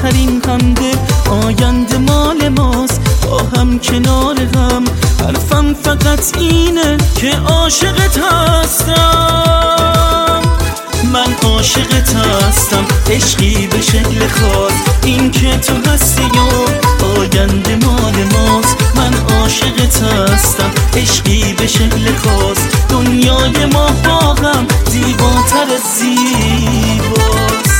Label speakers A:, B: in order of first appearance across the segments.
A: زیباترین خنده. آینده مال ماست با هم کنار هم. حرفم فقط اینه که عاشقت هستم. من عاشقت هستم، عشقی به شکل خاص. این که تو هستی و آینده مال ماست. من عاشقت هستم، عشقی به شکل خاص. دنیای ما با هم زیباتر از زیباست.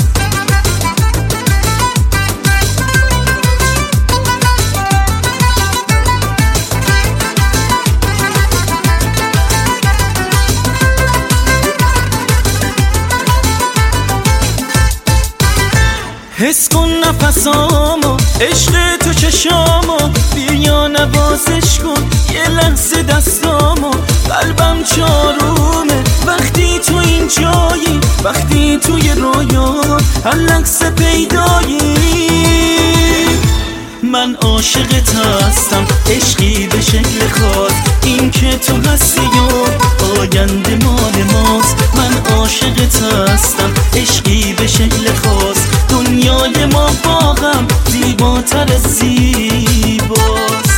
A: حس کن نفسامو، عشق تو چشامو. بیا نوازش کن یه لحظه دستامو. قلبم چارومه وقتی تو این جایی، وقتی توی رویا هر لحظه پیدایی. من عاشقت هستم، عشقی به شکل خاص. این که تو هستی و آینده مال ماست. من عاشقت هستم، عشقی به شکل خاص. دنیای ما با هم زیباتر از زیباست.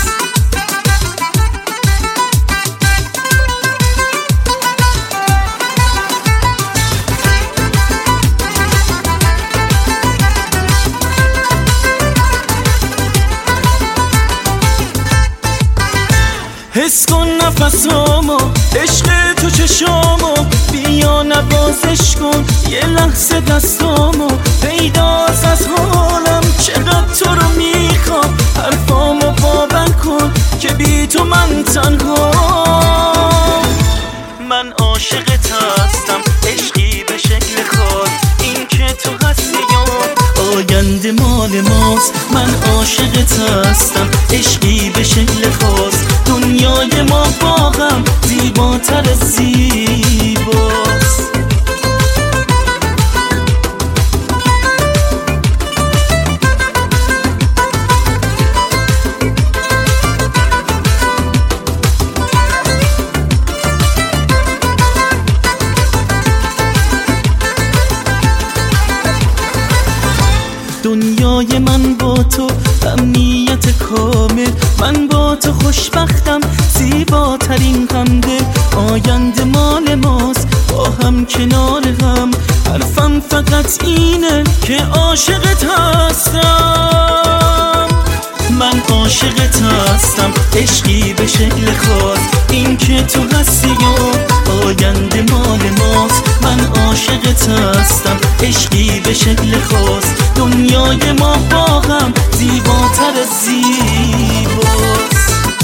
A: حس کن نفسامو، عشق تو چشامو. بیا نوازش کن یه لحظه دستامو. پیداست از حالم چقدر تو رو میخوام. حرفامو باور کن که بی تو من تنها. من عاشقت هستم، عشقی به شکل خاص. این که تو هستی و آینده مال ماست. من عاشقت هستم، عشقی به شکل خاص. دنیای ما با هم زیباتر از زیباست. دنیای من با تو امنیت کامل. من با تو خوشبختم، زیباترین خنده. آینده مال ماست با هم کنار هم. حرفم فقط اینه که عاشقت هستم. من عاشقت هستم، عشقی به شکل خاص. این که تو هستی و آینده مال ماست. من عاشقت هستم، عشقی به شکل خاص. دنیای ما با هم زیباتر از زیباست.